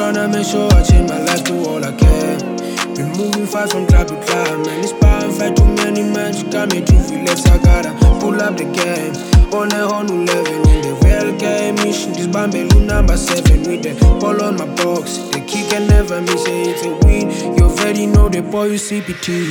tryna make sure I change my life to all I can. Been moving fast from club to club, man. It's power fight too many men. She got me to feel less. I gotta pull up the game. On a whole new level in the real game. Mission this Bambelu number 7 with the ball on my box. The kick can never miss it. It's a win. You already know the boy you CPT.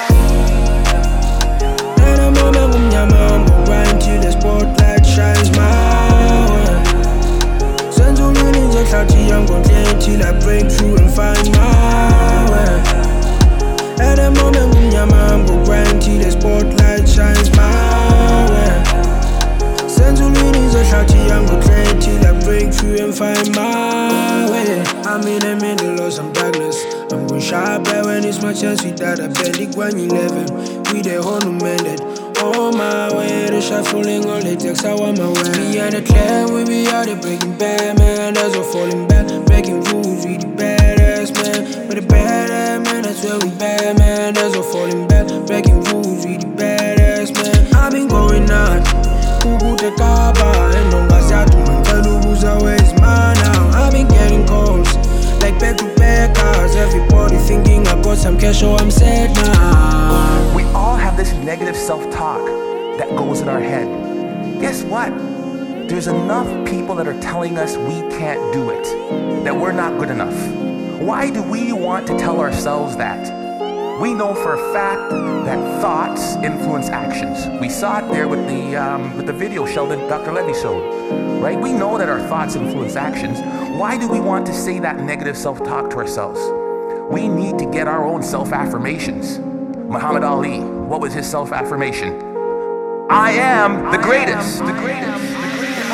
And I'm on my grind till the spotlight shines my way. Send to leanings and clarity, I'm gon' play till I break through and find my way. At the moment, I'm gon' grind till the spotlight shines my way. Send to leanings and clarity, I'm gon' play till I break through and find my way. I'm in the middle of some darkness. I'm gon' shine bright when it's my chance with that. I barely 111. We the whole new mended. On my way, the shot falling all the text I want my way. Me and the clan, we be out there breaking bad, man. That's all falling back, breaking rules, we the badass, man. But the badass, man, that's where we bad, man. That's all falling back, breaking rules, we the badass, man. I've been going on, Kuku te kaba, and don't gas out to my who's always mine now. I've been getting calls, like back to back cars. Everybody thinking I got some cash, so I'm sad now. We all have this negative self-talk that goes in our head. Guess what? There's enough people that are telling us we can't do it, that we're not good enough. Why do we want to tell ourselves that? We know for a fact that thoughts influence actions. We saw it there with the video Sheldon Dr. Levy showed, right? We know that our thoughts influence actions. Why do we want to say that negative self-talk to ourselves? We need to get our own self-affirmations. Muhammad Ali, what was his self-affirmation? I am the greatest, the greatest, the greatest.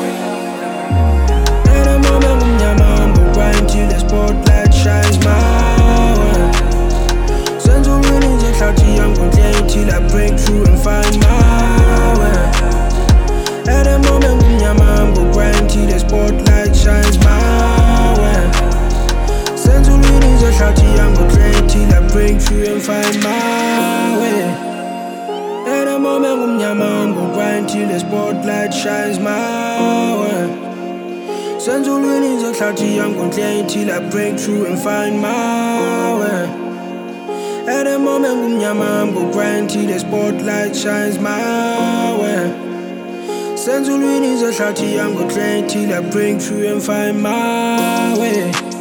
At the moment, I'm gon' grind till the spotlight shines my way. Send to leanings and clarity, I'm gon' play till I break through and find my way. At the moment, I'm gon' grind till the spotlight shines my way. Send to leanings and clarity, I'm gon' play till I break through and find my way. At the moment, I'm gon' grind till the spotlight shines my way. Send to leanings and clarity, I'm gon' play till I break through and find my way. At the moment, I'm gon' grind till the spotlight shines my way. Send to leanings and clarity, I'm gon' play till I break through and find my way.